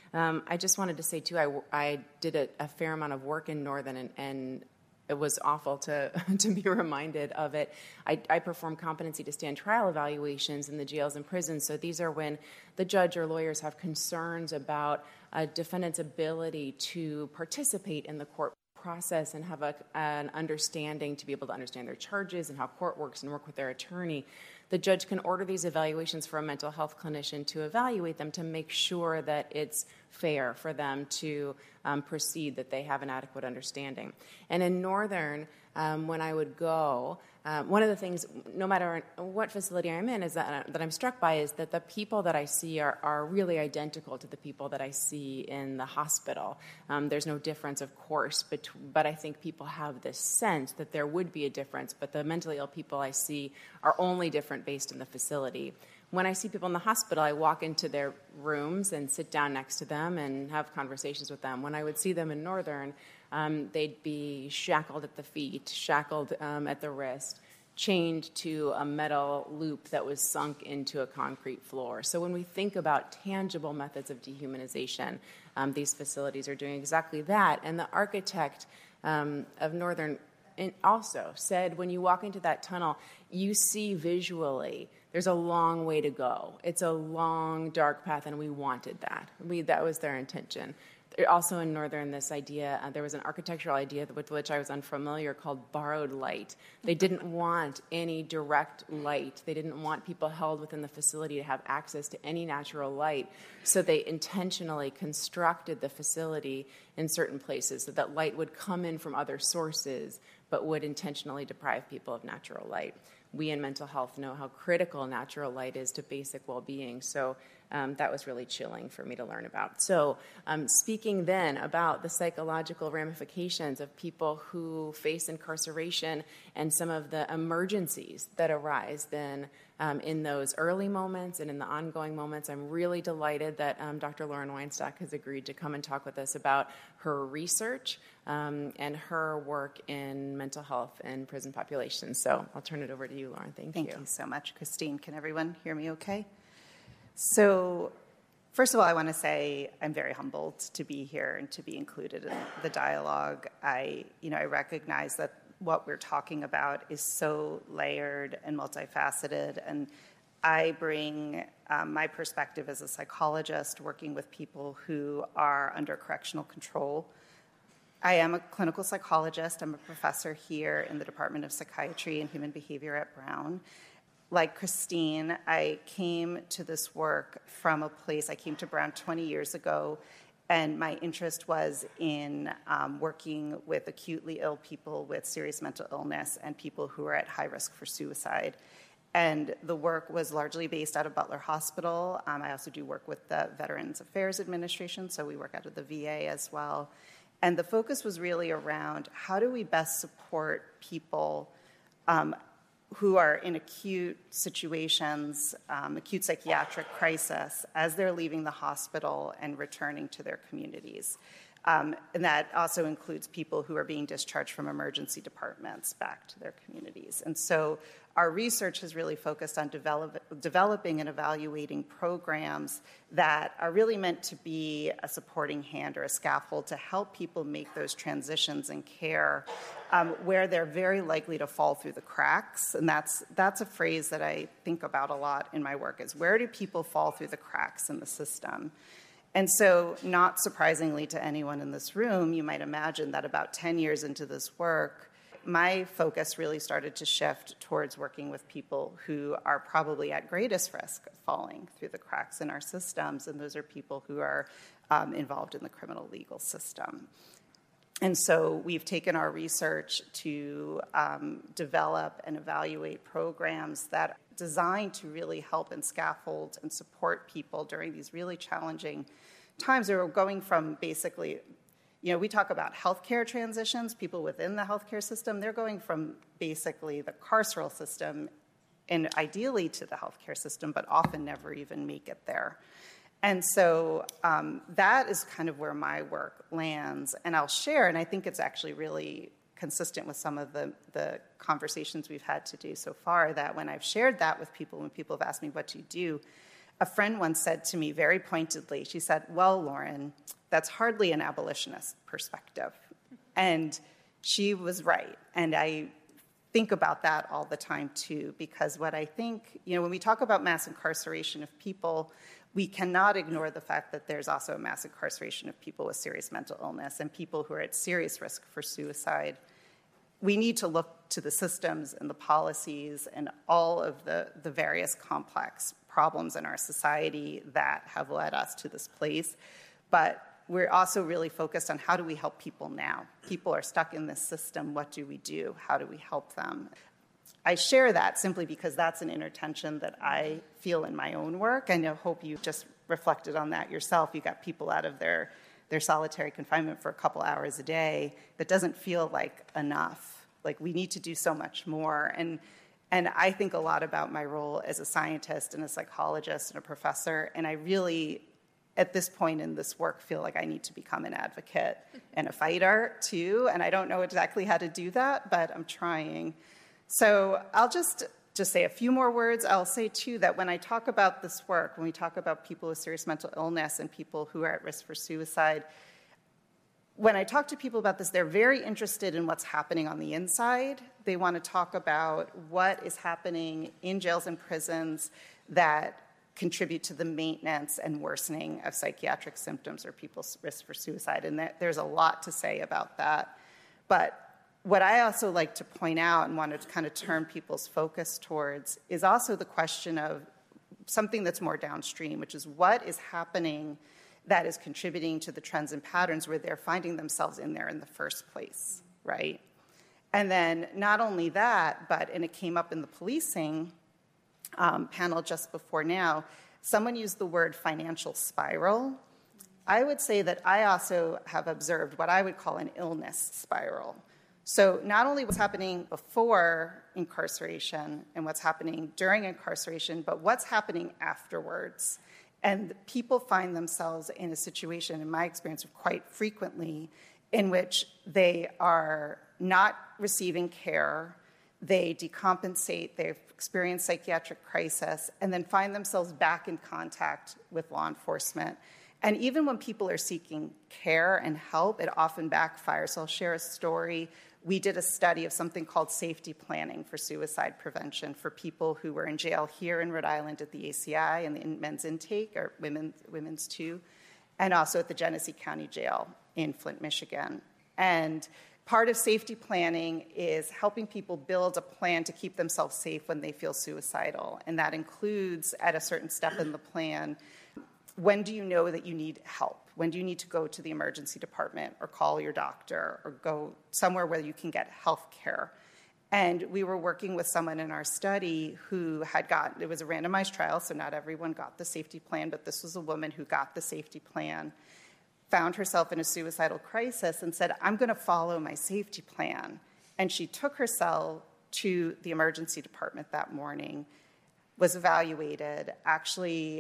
I just wanted to say, too, I did a fair amount of work in Northern, and it was awful to be reminded of it. I perform competency to stand trial evaluations in the jails and prisons. So these are when the judge or lawyers have concerns about a defendant's ability to participate in the court process and have an understanding to be able to understand their charges and how court works and work with their attorney. The judge can order these evaluations for a mental health clinician to evaluate them to make sure that it's fair for them to proceed, that they have an adequate understanding. And in Northern, when I would go, one of the things, no matter what facility I'm in, is that I'm struck by is that the people that I see are really identical to the people that I see in the hospital. There's no difference, of course, but I think people have this sense that there would be a difference, but the mentally ill people I see are only different based in the facility. When I see people in the hospital, I walk into their rooms and sit down next to them and have conversations with them. When I would see them in Northern, they'd be shackled at the feet, shackled at the wrist, chained to a metal loop that was sunk into a concrete floor. So when we think about tangible methods of dehumanization, these facilities are doing exactly that. And the architect of Northern also said, when you walk into that tunnel, you see visually there's a long way to go. It's a long, dark path, and we wanted that. That was their intention. Also in Northern, this idea, there was an architectural idea with which I was unfamiliar called borrowed light. They didn't want any direct light. They didn't want people held within the facility to have access to any natural light. So they intentionally constructed the facility in certain places so that light would come in from other sources, but would intentionally deprive people of natural light. We in mental health know how critical natural light is to basic well-being. So that was really chilling for me to learn about. So speaking then about the psychological ramifications of people who face incarceration and some of the emergencies that arise then in those early moments and in the ongoing moments, I'm really delighted that Dr. Lauren Weinstock has agreed to come and talk with us about her research and her work in mental health and prison populations. So I'll turn it over to you, Lauren. Thank you. Thank you so much, Christine. Can everyone hear me okay? So first of all, I want to say I'm very humbled to be here and to be included in the dialogue. I recognize that what we're talking about is so layered and multifaceted, and I bring my perspective as a psychologist working with people who are under correctional control. I am a clinical psychologist. I'm a professor here in the Department of Psychiatry and Human Behavior at Brown. Like Christine, I came to this work from a place, I came to Brown 20 years ago, and my interest was in working with acutely ill people with serious mental illness and people who are at high risk for suicide. And the work was largely based out of Butler Hospital. I also do work with the Veterans Affairs Administration, so we work out of the VA as well. And the focus was really around how do we best support people who are in acute situations, acute psychiatric crisis, as they're leaving the hospital and returning to their communities. And that also includes people who are being discharged from emergency departments back to their communities. And so our research has really focused on developing and evaluating programs that are really meant to be a supporting hand or a scaffold to help people make those transitions in care where they're very likely to fall through the cracks. And that's a phrase that I think about a lot in my work, is where do people fall through the cracks in the system? And so, not surprisingly to anyone in this room, you might imagine that about 10 years into this work, my focus really started to shift towards working with people who are probably at greatest risk of falling through the cracks in our systems, and those are people who are involved in the criminal legal system. And so we've taken our research to develop and evaluate programs that are designed to really help and scaffold and support people during these really challenging times. We're going from basically, we talk about healthcare transitions, people within the healthcare system, they're going from basically the carceral system and ideally to the healthcare system, but often never even make it there. And so that is kind of where my work lands. And I'll share, and I think it's actually really consistent with some of the conversations we've had to do so far, that when I've shared that with people, when people have asked me, what do you do? A friend once said to me very pointedly, she said, well, Lauren, that's hardly an abolitionist perspective. And she was right. And I think about that all the time, too, because what I think, when we talk about mass incarceration of people, we cannot ignore the fact that there's also a mass incarceration of people with serious mental illness and people who are at serious risk for suicide. We need to look to the systems and the policies and all of the various complex problems in our society that have led us to this place. But we're also really focused on how do we help people now? People are stuck in this system. What do we do? How do we help them? I share that simply because that's an intertension that I feel in my own work, and I hope you just reflected on that yourself. You got people out of their solitary confinement for a couple hours a day. That doesn't feel like enough. Like, we need to do so much more. And I think a lot about my role as a scientist and a psychologist and a professor, and I really, at this point in this work, feel like I need to become an advocate and a fighter, too. And I don't know exactly how to do that, but I'm trying. So I'll just say a few more words. I'll say, too, that when I talk about this work, when we talk about people with serious mental illness and people who are at risk for suicide, when I talk to people about this, they're very interested in what's happening on the inside. They want to talk about what is happening in jails and prisons that contribute to the maintenance and worsening of psychiatric symptoms or people's risk for suicide. And there's a lot to say about that. But what I also like to point out and want to kind of turn people's focus towards is also the question of something that's more downstream, which is what is happening that is contributing to the trends and patterns where they're finding themselves in there in the first place, right? And then not only that, but, and it came up in the policing panel just before now, someone used the word financial spiral. I would say that I also have observed what I would call an illness spiral. So not only what's happening before incarceration and what's happening during incarceration, but what's happening afterwards. And people find themselves in a situation, in my experience, quite frequently, in which they are not receiving care, they decompensate, they experience psychiatric crisis, and then find themselves back in contact with law enforcement. And even when people are seeking care and help, it often backfires. So I'll share a story. We did a study of something called safety planning for suicide prevention for people who were in jail here in Rhode Island at the ACI and the men's intake, or women's too, and also at the Genesee County Jail in Flint, Michigan. And part of safety planning is helping people build a plan to keep themselves safe when they feel suicidal. And that includes, at a certain step in the plan, when do you know that you need help? When do you need to go to the emergency department or call your doctor or go somewhere where you can get health care? And we were working with someone in our study who had gotten, it was a randomized trial, so not everyone got the safety plan, but this was a woman who got the safety plan, found herself in a suicidal crisis and said, I'm going to follow my safety plan. And she took herself to the emergency department that morning, was evaluated, actually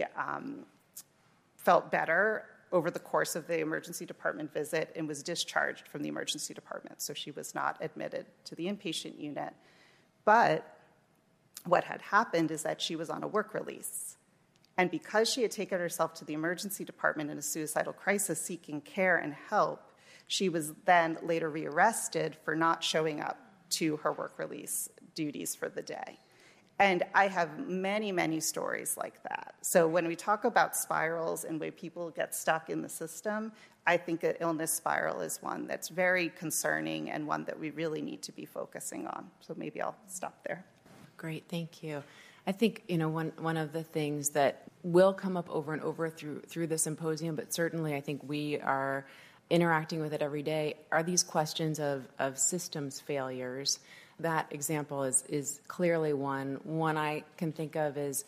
felt better over the course of the emergency department visit and was discharged from the emergency department. So she was not admitted to the inpatient unit. But what had happened is that she was on a work release. And because she had taken herself to the emergency department in a suicidal crisis seeking care and help, she was then later rearrested for not showing up to her work release duties for the day. And I have many, many stories like that. So when we talk about spirals and where people get stuck in the system, I think an illness spiral is one that's very concerning and one that we really need to be focusing on. So maybe I'll stop there. Great, thank you. I think, one of the things that will come up over and over through the symposium, but certainly I think we are interacting with it every day, are these questions of systems failures. That example is clearly one. One I can think of is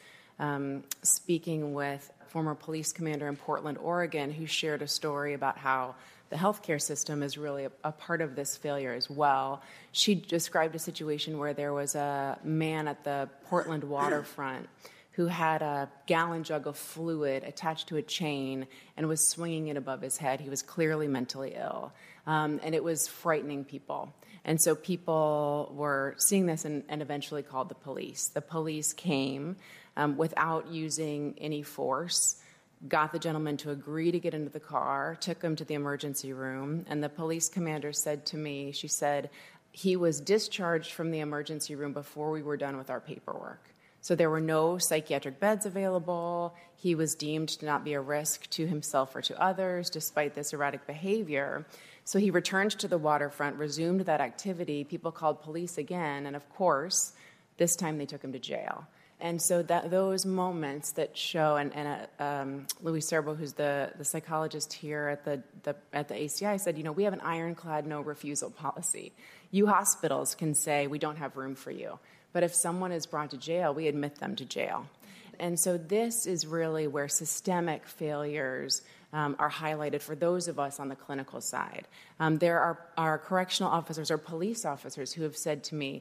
speaking with a former police commander in Portland, Oregon, who shared a story about how the healthcare system is really a part of this failure as well. She described a situation where there was a man at the Portland waterfront who had a gallon jug of fluid attached to a chain and was swinging it above his head. He was clearly mentally ill, and it was frightening people. And so people were seeing this and eventually called the police. The police came without using any force, got the gentleman to agree to get into the car, took him to the emergency room, and the police commander said to me, she said, he was discharged from the emergency room before we were done with our paperwork. So there were no psychiatric beds available. He was deemed to not be a risk to himself or to others, despite this erratic behavior. So he returned to the waterfront, resumed that activity. People called police again, and of course, this time they took him to jail. And so those moments that show, and Louis Serbo, who's the psychologist here at the ACI, said, we have an ironclad no refusal policy. You hospitals can say, we don't have room for you. But if someone is brought to jail, we admit them to jail. And so this is really where systemic failures are highlighted for those of us on the clinical side. There are correctional officers or police officers who have said to me,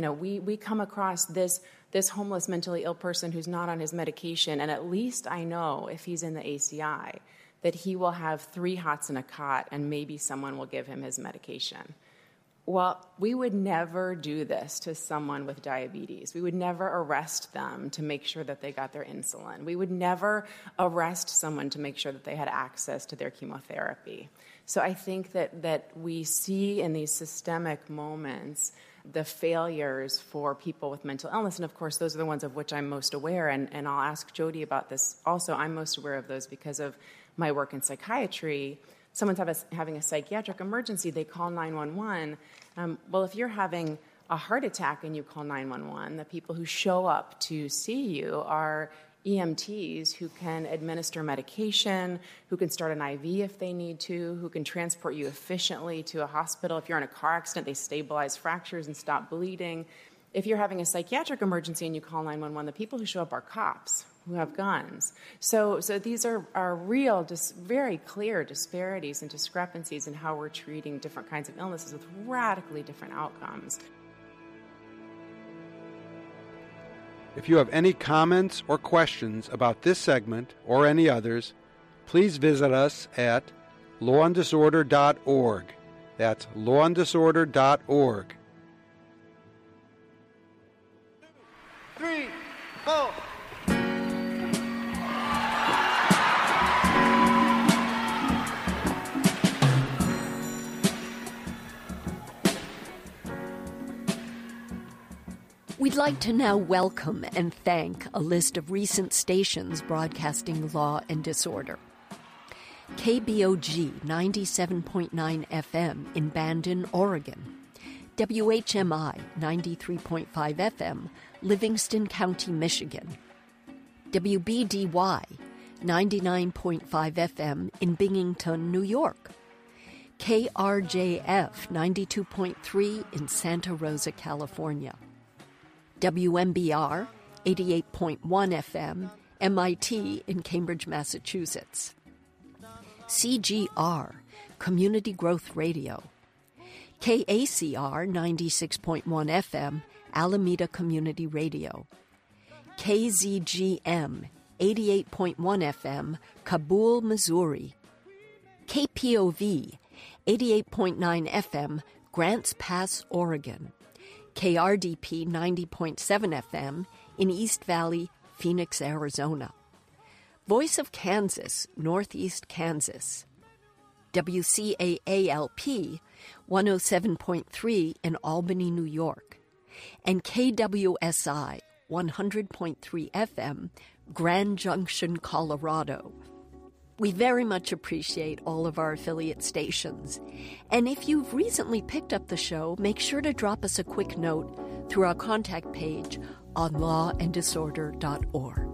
we come across this homeless mentally ill person who's not on his medication, and at least I know if he's in the ACI that he will have 3 hots and a cot and maybe someone will give him his medication. Well, we would never do this to someone with diabetes. We would never arrest them to make sure that they got their insulin. We would never arrest someone to make sure that they had access to their chemotherapy. So I think that we see in these systemic moments the failures for people with mental illness. And of course, those are the ones of which I'm most aware. And I'll ask Jody about this also. I'm most aware of those because of my work in psychiatry. Someone's having a psychiatric emergency, they call 911. Well, if you're having a heart attack and you call 911, the people who show up to see you are EMTs who can administer medication, who can start an IV if they need to, who can transport you efficiently to a hospital. If you're in a car accident, they stabilize fractures and stop bleeding. If you're having a psychiatric emergency and you call 911, the people who show up are cops who have guns. So these are real, just very clear disparities and discrepancies in how we're treating different kinds of illnesses with radically different outcomes. If you have any comments or questions about this segment or any others, please visit us at lawanddisorder.org. That's lawanddisorder.org. 3, 4. We'd like to now welcome and thank a list of recent stations broadcasting Law and Disorder. KBOG 97.9 FM in Bandon, Oregon. WHMI 93.5 FM, Livingston County, Michigan. WBDY 99.5 FM in Binghamton, New York. KRJF 92.3 in Santa Rosa, California. WMBR 88.1 FM, MIT in Cambridge, Massachusetts. CGR, Community Growth Radio. KACR 96.1 FM, Alameda Community Radio. KZGM 88.1 FM, Kabul, Missouri. KPOV 88.9 FM, Grants Pass, Oregon. KRDP 90.7 FM in East Valley, Phoenix, Arizona. Voice of Kansas, Northeast Kansas. WCAALP 107.3 in Albany, New York. And KWSI 100.3 FM, Grand Junction, Colorado. We very much appreciate all of our affiliate stations. And if you've recently picked up the show, make sure to drop us a quick note through our contact page on lawanddisorder.org.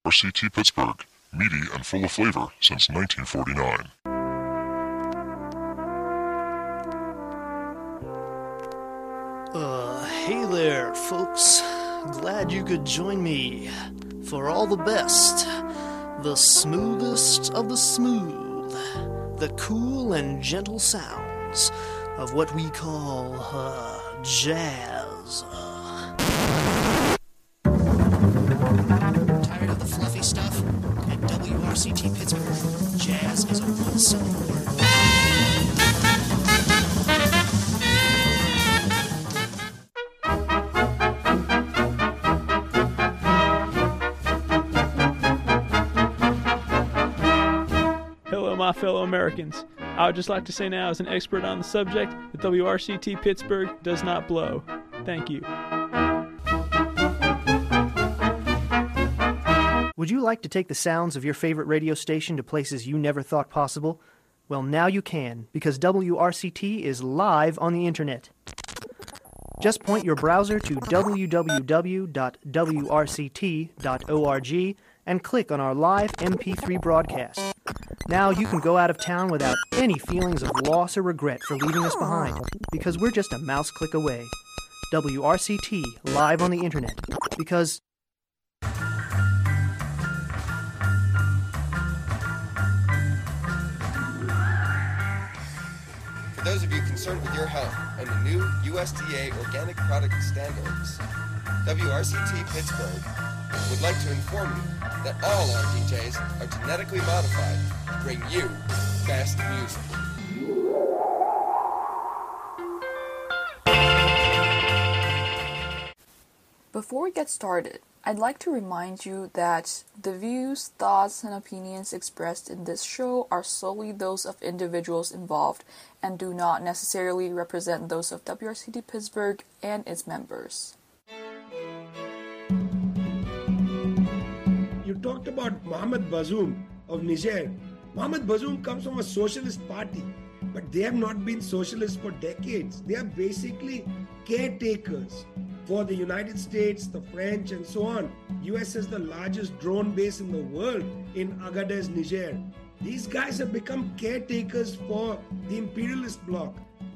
WRCT Pittsburgh, meaty and full of flavor since 1949. Hey there, folks. Glad you could join me for all the best, the smoothest of the smooth, the cool and gentle sounds of what we call jazz. Tired of the fluffy stuff? At WRCT Pittsburgh, jazz is a one-syllable word. My fellow Americans, I would just like to say now, as an expert on the subject, that WRCT Pittsburgh does not blow. Thank you. Would you like to take the sounds of your favorite radio station to places you never thought possible? Well, now you can, because WRCT is live on the internet. Just point your browser to www.wrct.org and click on our live MP3 broadcast. Now you can go out of town without any feelings of loss or regret for leaving us behind, because we're just a mouse click away. WRCT, live on the internet, because... For those of you concerned with your health and the new USDA organic product standards, WRCT Pittsburgh would like to inform you that all our DJs are genetically modified to bring you best music. Before we get started, I'd like to remind you that the views, thoughts, and opinions expressed in this show are solely those of individuals involved and do not necessarily represent those of WRCT Pittsburgh and its members. You talked about Mohamed Bazoum of Niger. Mohamed Bazoum comes from a socialist party, but they have not been socialists for decades. They are basically caretakers for the United States, the French, and so on. US is the largest drone base in the world in Agadez, Niger. These guys have become caretakers for the imperialist bloc.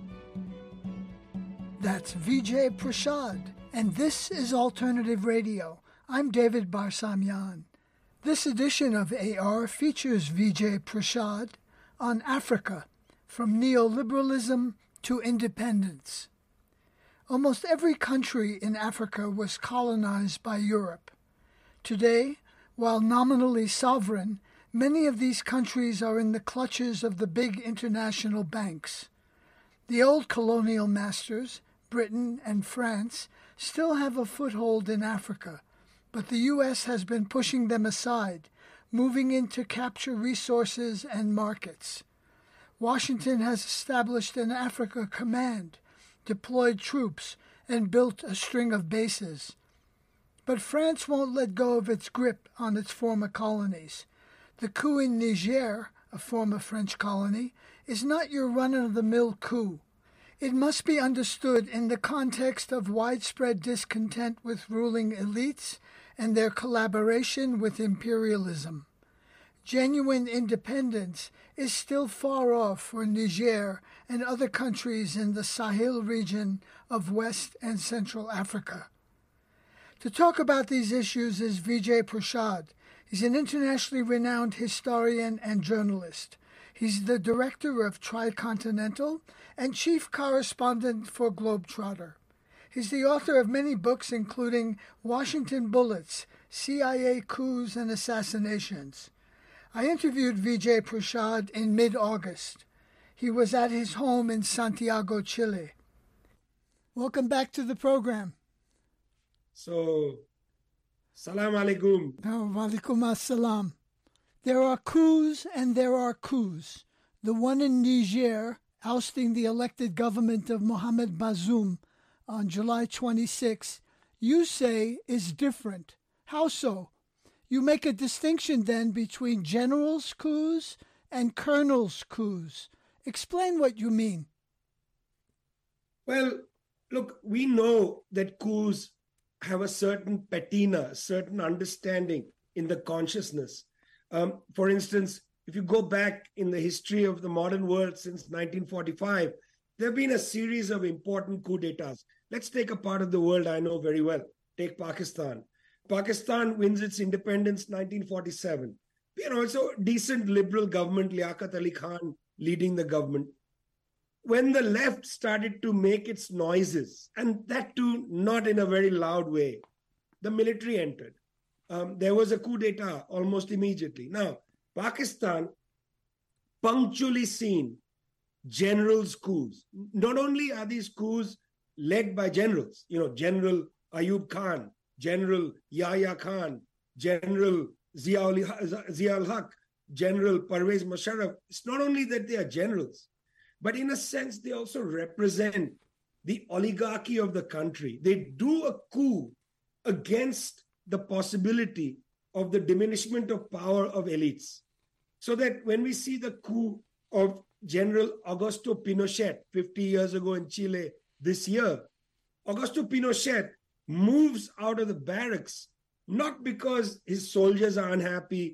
That's Vijay Prashad, and this is Alternative Radio. I'm David Barsamian. This edition of AR features Vijay Prashad on Africa, from neoliberalism to independence. Almost every country in Africa was colonized by Europe. Today, while nominally sovereign, many of these countries are in the clutches of the big international banks. The old colonial masters, Britain and France, still have a foothold in Africa, but the U.S. has been pushing them aside, moving in to capture resources and markets. Washington has established an Africa command, deployed troops, and built a string of bases. But France won't let go of its grip on its former colonies. The coup in Niger, a former French colony, is not your run-of-the-mill coup. It must be understood in the context of widespread discontent with ruling elites and their collaboration with imperialism. Genuine independence is still far off for Niger and other countries in the Sahel region of West and Central Africa. To talk about these issues is Vijay Prashad. He's an internationally renowned historian and journalist. He's the director of Tricontinental and chief correspondent for Globetrotter. He's the author of many books, including Washington Bullets, CIA Coups and Assassinations. I interviewed Vijay Prashad in mid-August. He was at his home in Santiago, Chile. Welcome back to the program. So, salam alaikum. Wa alaikum assalam. There are coups and there are coups. The one in Niger, ousting the elected government of Mohamed Bazoum on July 26, you say is different. How so? You make a distinction then between generals' coups and colonels' coups. Explain what you mean. Well, look, we know that coups have a certain patina, a certain understanding in the consciousness. For instance, if you go back in the history of the modern world since 1945, there have been a series of important coup d'etats. Let's take a part of the world I know very well. Take Pakistan. Pakistan wins its independence 1947. It's a decent liberal government, Liaquat Ali Khan leading the government. When the left started to make its noises, and that too not in a very loud way, the military entered. There was a coup d'etat almost immediately. Now, Pakistan punctually seen generals' coups. Not only are these coups led by generals, General Ayub Khan, General Yahya Khan, General Zia-ul-Haq, General Parvez Musharraf. It's not only that they are generals, but in a sense, they also represent the oligarchy of the country. They do a coup against the possibility of the diminishment of power of elites. So that when we see the coup of General Augusto Pinochet 50 years ago in Chile this year, Augusto Pinochet moves out of the barracks, not because his soldiers are unhappy